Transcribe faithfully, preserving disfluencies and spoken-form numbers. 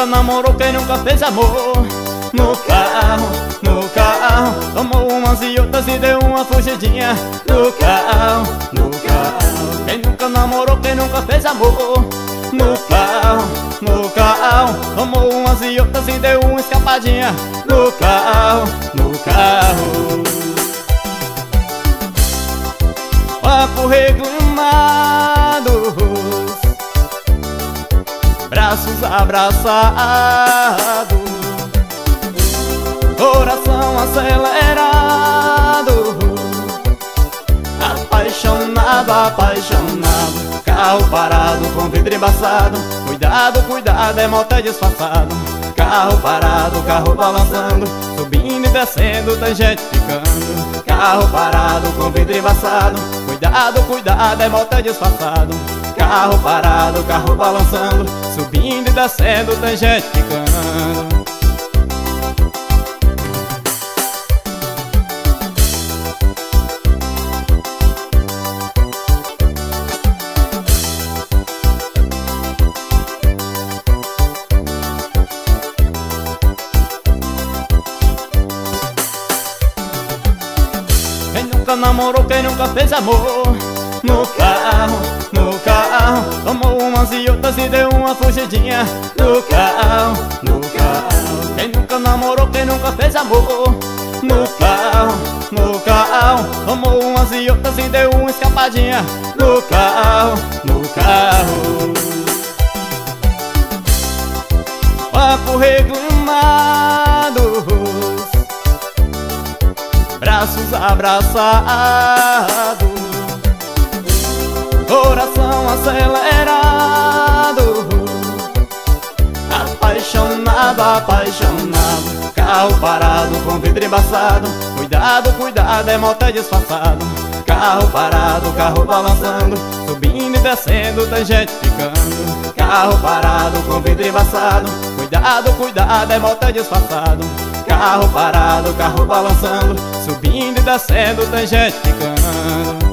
namorou, quem nunca fez amor? No carro, no carro, tomou umas e outras e deu uma fugidinha. No carro, no carro, quem nunca namorou, quem nunca fez amor? No carro, no carro, tomou umas e outras e deu uma escapadinha. No carro, no carro. Papo reclamados, braços abraçados, coração acelerado, apaixonado, apaixonado, carro parado com vidro embaçado. Cuidado, cuidado, é moto disfarçado. Carro parado, carro balançando, subindo e descendo, tem gente ficando. Carro parado com vidro embaçado. Cuidado, cuidado, é moto disfarçado. Carro parado, carro balançando, subindo e descendo, tem gente ficando. Quem nunca namorou, quem nunca fez amor? No carro, no carro, tomou umas e outras e deu uma fugidinha. No carro, no carro, quem nunca namorou, quem nunca fez amor? No carro, no carro, tomou umas e outras e deu uma escapadinha. No carro, no carro. Papo reclamados, braços abraçados, coração acelerado, apaixonado, apaixonado, carro parado com vidro embaçado. Cuidado, cuidado, é moto disfarçado. Carro parado, carro balançando, subindo e descendo, tem gente ficando. Carro parado com vidro embaçado. Cuidado, cuidado, é moto disfarçado. Carro parado, carro balançando, subindo e descendo, tem gente ficando.